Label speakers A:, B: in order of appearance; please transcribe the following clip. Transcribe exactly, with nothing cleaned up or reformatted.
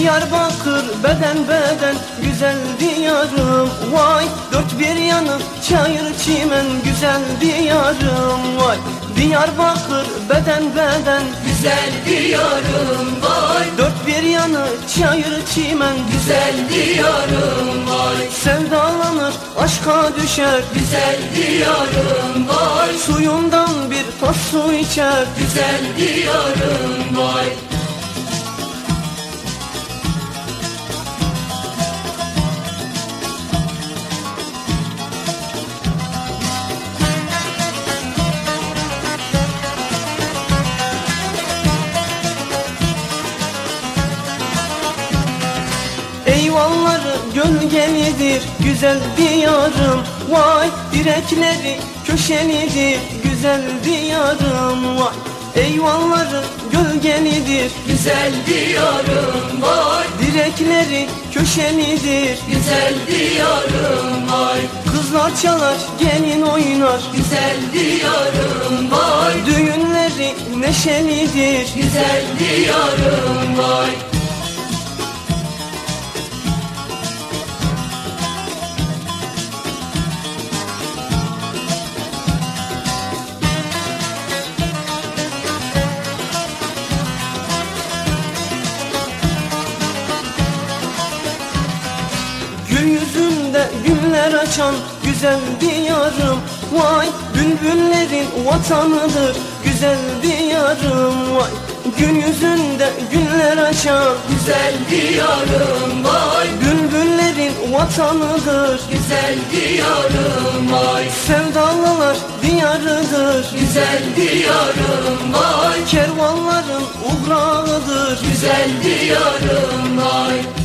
A: Diyarbakır beden beden güzel diyarım vay. Dört bir yanı çayır çimen güzel diyarım vay. Diyarbakır beden beden
B: güzel diyarım vay.
A: Dört bir yanı çayır çimen
B: güzel diyarım vay.
A: Sevdalanır aşka düşer
B: güzel diyarım vay.
A: Suyundan bir tas su içer
B: güzel diyarım vay.
A: Eyvalları gölgelidir güzel diyarım vay. Direkleri köşelidir güzel diyarım vay. Eyvalları gölgelidir
B: güzel diyarım vay.
A: Direkleri köşelidir
B: güzel diyarım vay.
A: Kızlar çalar gelin oynar
B: güzel diyarım vay.
A: Düğünleri neşelidir
B: güzel diyarım vay.
A: Gül yüzünde güller açan güzel diyarım vay. Bülbüllerin vatanıdır güzel diyarım vay. Gül yüzünde güller açan
B: güzel diyarım vay.
A: Bülbüllerin vatanıdır
B: güzel diyarım vay.
A: Sevdalılar diyarıdır
B: güzel diyarım vay.
A: Kervanların uğrağıdır
B: güzel diyarım vay.